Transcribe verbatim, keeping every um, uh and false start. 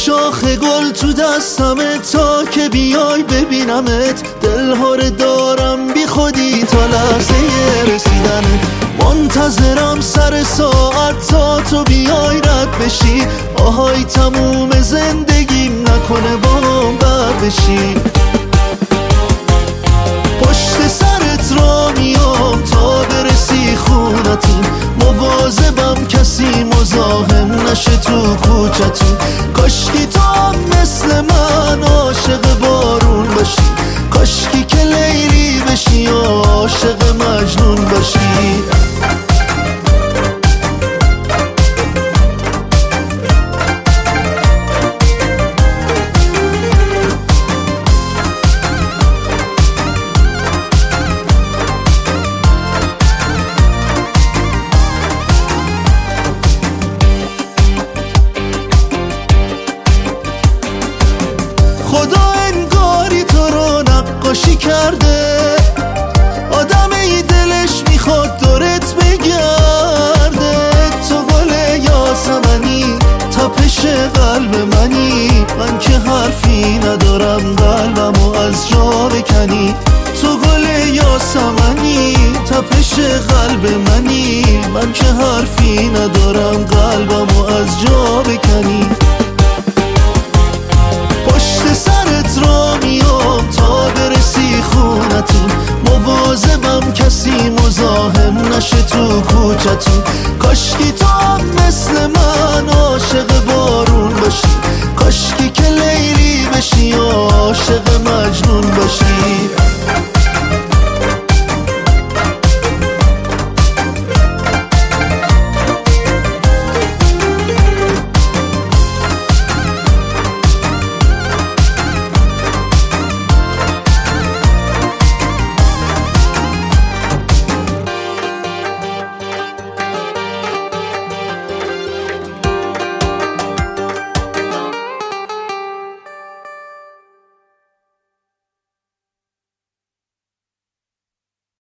شاخ گل تو دستمه تا که بیای ببینمت، دلهاره دارم بی خودی تا لحظه رسیدنت. منتظرم سر ساعت تا تو بیای رد بشی، آهای تموم زندگیم نکنه بام بد بشی. پشت سرت را میام تا برسی خونتون، مواظبم کسی مزاحم نشه تو کوچتون. کاشکی تو هم مثل من عاشق بارون باشی، کاشکی که لیلی بشی و عاشق مجنون باشی. خدا انگاری تو رو نقاشی کرده، آدم ای دلش میخواد دورت بگرده. تو گل یاسمنی، تپش قلب منی، من که حرفی ندارم قلبمو از جا بکنی. تو گل یاسمنی، تپش قلب منی، من که حرفی ندارم قلبمو از جا بکنی. پشت سرت را میام تا برسی خونتون، مواظبم کسی مزاحم نشه تو کوچتون. کاشکی تو